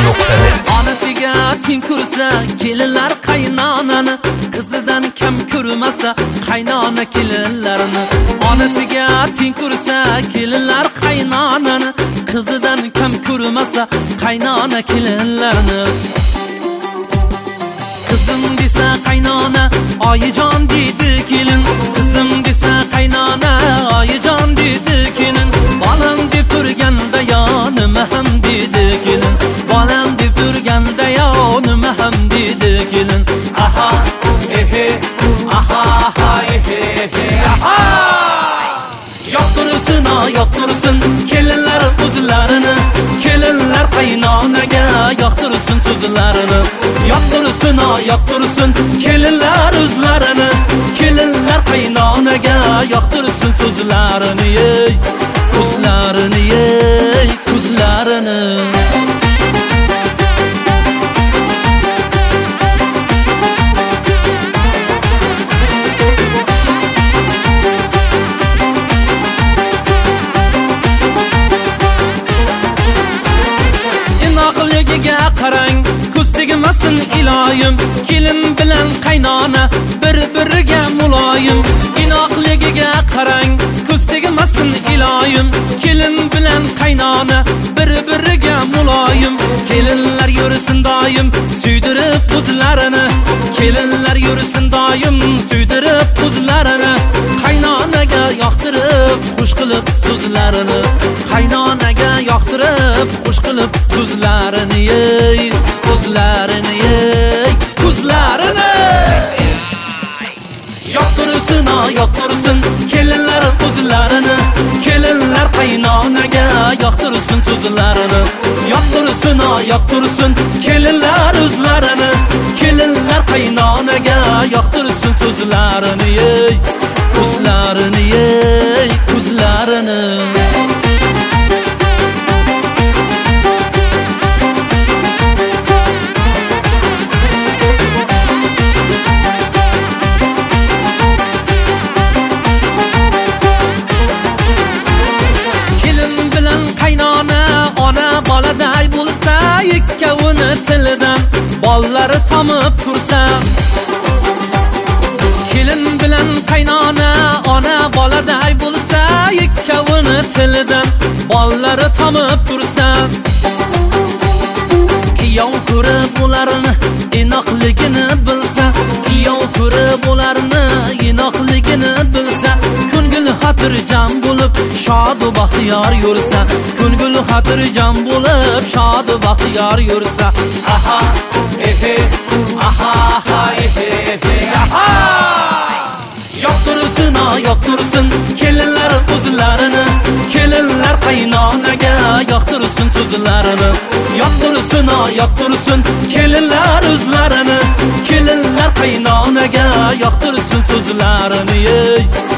Radyo.net. Onasiga teng ko'rsa kelinlar qaynonani, qizidan kam ko'rmasa qaynona kelinlarini. Onasiga teng ko'rsa kelinlar qaynonani, qizidan kam ko'rmasa qaynona kelinlarini. Kızım desa qaynona, oyijon deydi kelin. Kızım desa qaynona, oyijon deydi kelin. Bolam deb turganda yonima ham deydi kelin. Bolam deb turganda yonima ham deydi kelin. Aha, ehe, aha, aha, ehe, aha. Yoqtursin, yoqtursin kelinlar o'zlarini. Kelinlar qaynonaga yoqtursin so'zlarini. Yoqtursin, yoqtursin kelinlar o'zlarini. Kelinlar qaynonaga yoqtursin so'zlarini, ey ko'zlarini, ey ko'zlarini. Inoqligiga qarang, ko'z tegmasin iloyim. Kelin bilan qaynona bir-biriga muloyim. Inoqligiga qarang, ko'z tegmasin iloyim. Kelin bilan qaynona bir-biriga muloyim. Kelinlar yursin doim suydirib o'zlarini. Kelinlar yursin doim suydirib o'zlarini. Qaynonaga yoqtirib xush qilib so'zlarini. Qaynonaga yoqtirib xush qilib so'zlarini, ey ko'zlarini, ey ko'zlarini. Yoqtursin, yoqtursin kelinlar o'zlarini. Kelinlar qaynonaga yoqtursin so'zlarini. Yoqtursin, yoqtursin kelinlar o'zlarini. Kelinlar qaynonaga yoqtursin so'zlarini, ey ko'zlarini, ey ko'zlarini. Boladay bo'lsa, ikkovini tilidan bollari tomib tursa. Kelin bilan qaynona ona boladay bo'lsa, ikkovini tilidan bollari tomib tursa. Kiyov ko'rib ularni inoqligini bilsa, kiyov ko'rib ularni inoqligini bilsa, ko'ngil xotirjam bo'lib shod va baxtiyor yursa. Ko'ngil xotirjam bo'lib shod va baxtiyor yursa. Aha, ehe, aha, aha, ehe, ehe, aha. Yoqtursin, yoqtursin kelinlar o'zlarini. Kelinlar qaynonaga yoqtursin so'zlarini. Yoqtursin, yoqtursin kelinlar o'zlarini. Kelinlar qaynonaga yoqtursin so'zlarini, ey